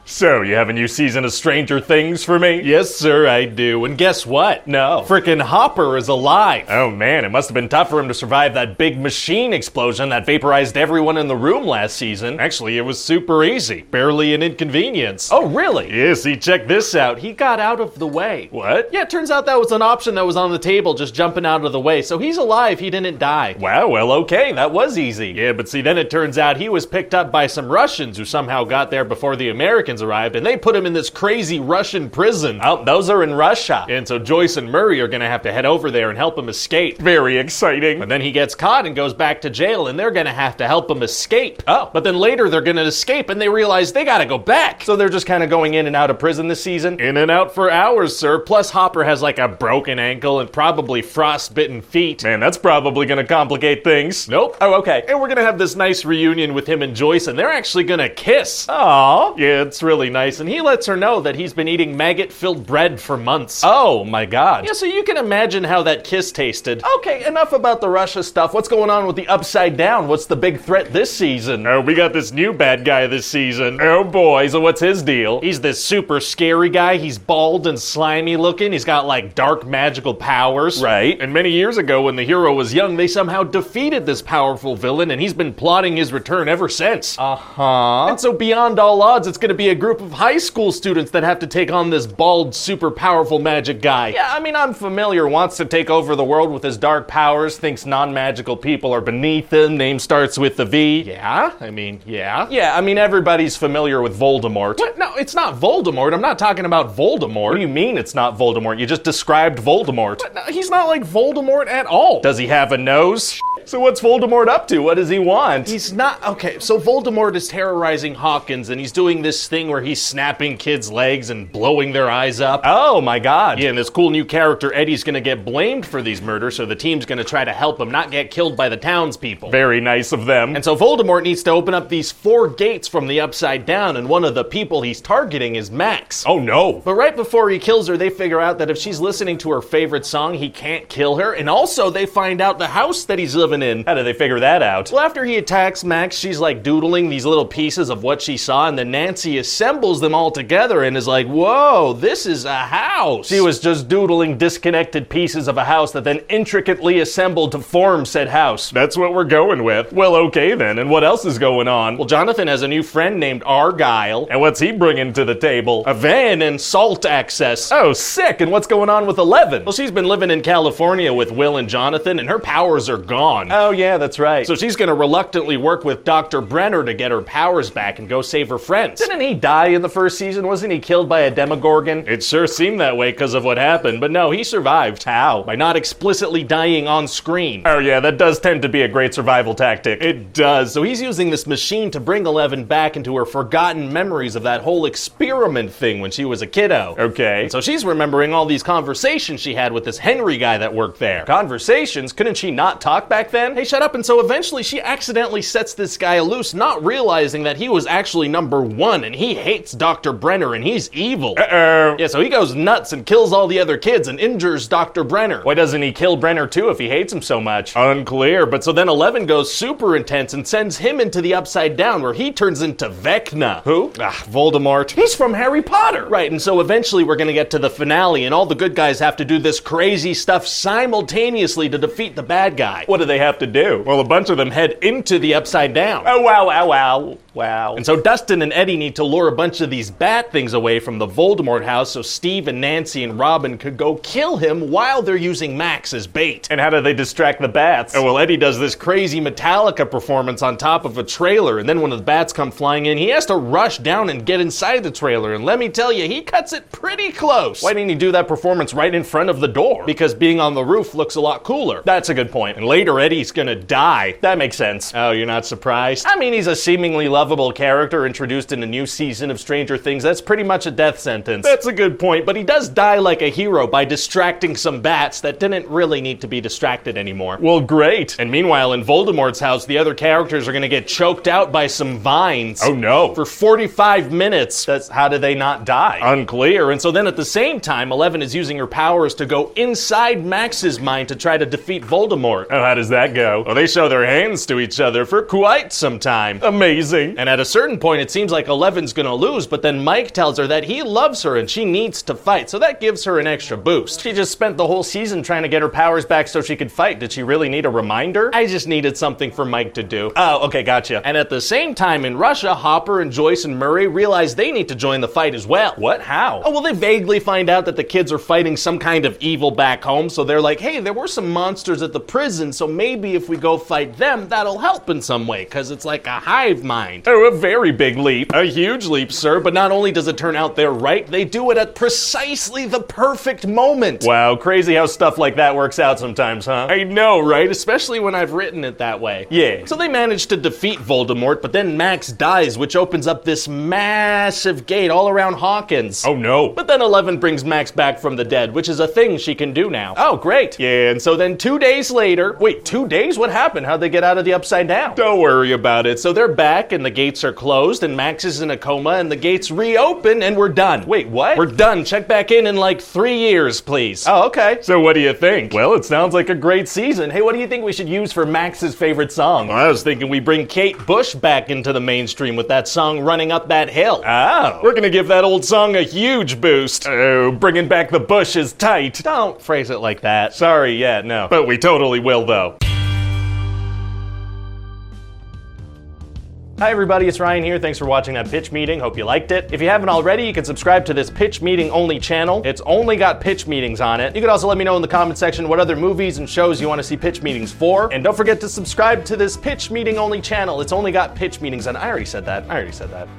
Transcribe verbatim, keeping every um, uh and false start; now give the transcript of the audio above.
So, you have a new season of Stranger Things for me? Yes, sir, I do. And guess what? No. Frickin' Hopper is alive. Oh man, it must have been tough for him to survive that big machine explosion that vaporized everyone in the room last season. Actually, it was super easy. Barely an inconvenience. Oh, really? Yeah, see, check this out. He got out of the way. What? Yeah, it turns out that was an option that was on the table, just jumping out of the way. So he's alive, he didn't die. Wow, well, okay, that was easy. Yeah, but see, then it turns out he was picked up by some Russians who somehow got there before the Americans arrived, and they put him in this crazy Russian prison. Oh, those are in Russia. And so Joyce and Murray are gonna have to head over there and help him escape. Very exciting. But then he gets caught and goes back to jail, and they're gonna have to help him escape. Oh. But then later they're gonna escape, and they realize they gotta go back. So they're just kind of going in and out of prison this season? In and out for hours, sir. Plus Hopper has like a broken ankle and probably frostbitten feet. Man, that's probably gonna complicate things. Nope. Oh, okay. And we're gonna have this nice reunion with him and Joyce, and they're actually gonna kiss. Aww. Yeah, it's really nice. And he lets her know that he's been eating maggot-filled bread for months. Oh, my God. Yeah, so you can imagine how that kiss tasted. Okay, enough about the Russia stuff. What's going on with the Upside Down? What's the big threat this season? Oh, we got this new bad guy this season. Oh, boy. So what's his deal? He's this super scary guy. He's bald and slimy looking. He's got, like, dark magical powers. Right. And many years ago, when the hero was young, they somehow defeated this powerful villain, and he's been plotting his return ever since. Uh-huh. And so beyond all odds, it's going to be a group of high school students that have to take on this bald, super powerful magic guy. Yeah, I mean, I'm familiar. Wants to take over the world with his dark powers, thinks non-magical people are beneath him, name starts with the V. Yeah? I mean, yeah. Yeah, I mean, everybody's familiar with Voldemort. What? No, it's not Voldemort. I'm not talking about Voldemort. What do you mean it's not Voldemort? You just described Voldemort. What? No, he's not like Voldemort at all. Does he have a nose? So what's Voldemort up to? What does he want? He's not... Okay, so Voldemort is terrorizing Hawkins, and he's doing this thing where he's snapping kids' legs and blowing their eyes up. Oh, my God. Yeah, and this cool new character, Eddie's gonna get blamed for these murders, so the team's gonna try to help him not get killed by the townspeople. Very nice of them. And so Voldemort needs to open up these four gates from the Upside Down, and one of the people he's targeting is Max. Oh, no. But right before he kills her, they figure out that if she's listening to her favorite song, he can't kill her, and also they find out the house that he's living in. How do they figure that out? Well, after he attacks Max, she's like doodling these little pieces of what she saw, and then Nancy assembles them all together and is like, whoa, this is a house. She was just doodling disconnected pieces of a house that then intricately assembled to form said house. That's what we're going with. Well, okay then, and what else is going on? Well, Jonathan has a new friend named Argyle. And what's he bringing to the table? A van and salt access. Oh, sick, and what's going on with Eleven? Well, she's been living in California with Will and Jonathan, and her powers are gone. Oh, yeah, that's right. So she's gonna reluctantly work with Doctor Brenner to get her powers back and go save her friends. Didn't he die in the first season? Wasn't he killed by a Demogorgon? It sure seemed that way because of what happened, but no, he survived. How? By not explicitly dying on screen. Oh yeah, that does tend to be a great survival tactic. It does. So he's using this machine to bring Eleven back into her forgotten memories of that whole experiment thing when she was a kiddo. Okay. And so she's remembering all these conversations she had with this Henry guy that worked there. Conversations? Couldn't she not talk back then? Hey, shut up. And so eventually she accidentally sets this guy loose, not realizing that he was actually number one, and he hates Doctor Brenner, and he's evil. Uh-oh. Yeah, so he goes nuts and kills all the other kids and injures Doctor Brenner. Why doesn't he kill Brenner too if he hates him so much? Unclear, but so then Eleven goes super intense and sends him into the Upside Down, where he turns into Vecna. Who? Ah, Voldemort. He's from Harry Potter. Right, and so eventually we're gonna get to the finale, and all the good guys have to do this crazy stuff simultaneously to defeat the bad guy. What do they have to do? Well, a bunch of them head into the Upside Down. Oh, wow, wow, wow, wow. And so Dustin and Eddie need to lure a bunch of these bat things away from the Voldemort house so Steve and Nancy and Robin could go kill him while they're using Max as bait. And how do they distract the bats? Oh, well, Eddie does this crazy Metallica performance on top of a trailer, and then when the bats come flying in, he has to rush down and get inside the trailer, and let me tell you, he cuts it pretty close. Why didn't he do that performance right in front of the door? Because being on the roof looks a lot cooler. That's a good point. And later, Eddie's gonna die. That makes sense. Oh, you're not surprised? I mean, he's a seemingly lovable character introduced in a new season of Stranger Things. That's pretty much a death sentence. That's a good point, but he does die like a hero by distracting some bats that didn't really need to be distracted anymore. Well, great. And meanwhile, in Voldemort's house, the other characters are gonna get choked out by some vines. Oh no. For forty-five minutes. That's how did they not die? Unclear. And so then at the same time, Eleven is using her powers to go inside Max's mind to try to defeat Voldemort. Oh, how does that go? Well, they show their hands to each other for quite some time. Amazing. And at a certain point, it seems like Eleven's gonna lose, but then Mike tells her that he loves her and she needs to fight, so that gives her an extra boost. She just spent the whole season trying to get her powers back so she could fight. Did she really need a reminder? I just needed something for Mike to do. Oh, okay, gotcha. And at the same time in Russia, Hopper and Joyce and Murray realize they need to join the fight as well. What? How? Oh, well, they vaguely find out that the kids are fighting some kind of evil back home, so they're like, hey, there were some monsters at the prison, so maybe if we go fight them, that'll help in some way, because it's like a hive mind. Oh, a very big leap. A huge leap, sir, but not only does it turn out they're right, they do it at precisely the perfect moment. Wow, crazy how stuff like that works out sometimes, huh? I know, right? Especially when I've written it that way. Yeah. So they manage to defeat Voldemort, but then Max dies, which opens up this massive gate all around Hawkins. Oh no. But then Eleven brings Max back from the dead, which is a thing she can do now. Oh, great. Yeah, and so then two days later, wait, two days? What happened? How'd they get out of the Upside Down? Don't worry about it. So they're back and the gates are closed and Max is in a coma and the gates reopen and we're done. Wait, what? We're done. Check back in in like three years, please. Oh, okay. So what do you think? Well, it sounds like a great season. Hey, what do you think we should use for Max's favorite song? Well, I was thinking we bring Kate Bush back into the mainstream with that song Running Up That Hill. Oh. We're gonna give that old song a huge boost. Oh, bringing back the Bush is tight. Don't phrase it like that. Sorry, yeah, no. But we totally will, though. Hi everybody, it's Ryan here. Thanks for watching that pitch meeting. Hope you liked it. If you haven't already, you can subscribe to this pitch meeting only channel. It's only got pitch meetings on it. You can also let me know in the comment section what other movies and shows you want to see pitch meetings for. And don't forget to subscribe to this pitch meeting only channel. It's only got pitch meetings on. I already said that. I already said that.